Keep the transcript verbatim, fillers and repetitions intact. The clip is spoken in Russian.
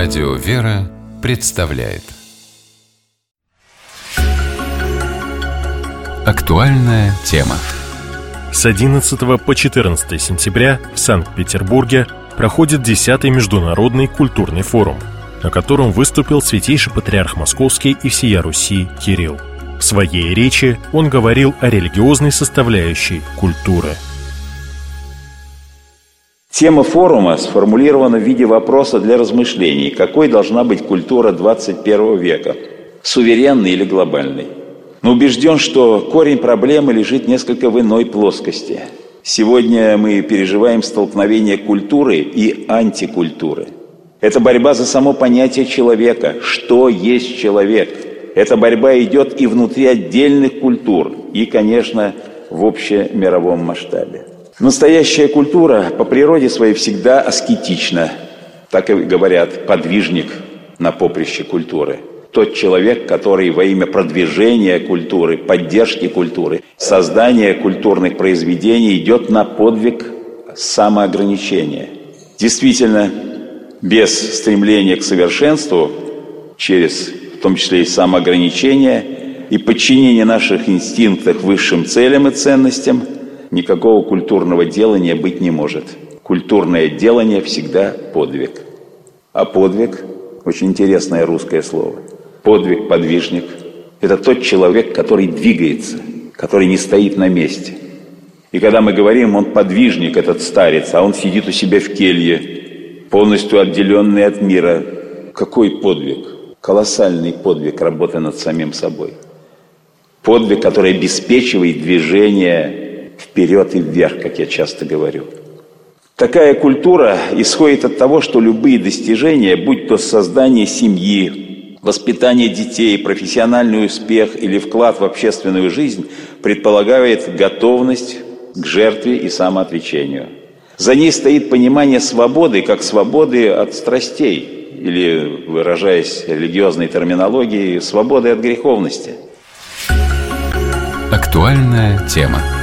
Радио «Вера» представляет актуальная тема. С одиннадцатого по четырнадцатое сентября в Санкт-Петербурге проходит десятый международный культурный форум, на котором выступил святейший патриарх Московский и всея Руси Кирилл. В своей речи он говорил о религиозной составляющей культуры. Тема форума сформулирована в виде вопроса для размышлений: какой должна быть культура двадцать первого века, суверенной или глобальной? Но убежден, что корень проблемы лежит несколько в иной плоскости. Сегодня мы переживаем столкновение культуры и антикультуры. Это борьба за само понятие человека. Что есть человек? Эта борьба идет и внутри отдельных культур, и, конечно, в общемировом масштабе. Настоящая культура по природе своей всегда аскетична. Так и говорят: подвижник на поприще культуры. Тот человек, который во имя продвижения культуры, поддержки культуры, создания культурных произведений идет на подвиг самоограничения. Действительно, без стремления к совершенству, через, в том числе и самоограничение, и подчинение наших инстинктов высшим целям и ценностям, никакого культурного делания быть не может. Культурное делание всегда подвиг. А подвиг – очень интересное русское слово. Подвиг, подвижник – это тот человек, который двигается, который не стоит на месте. И когда мы говорим, он подвижник, этот старец, а он сидит у себя в келье, полностью отделенный от мира. Какой подвиг? Колоссальный подвиг работы над самим собой. Подвиг, который обеспечивает движение вперед и вверх, как я часто говорю. Такая культура исходит от того, что любые достижения, будь то создание семьи, воспитание детей, профессиональный успех или вклад в общественную жизнь, предполагает готовность к жертве и самоотречению. За ней стоит понимание свободы, как свободы от страстей, или, выражаясь религиозной терминологией, свободы от греховности. Актуальная тема.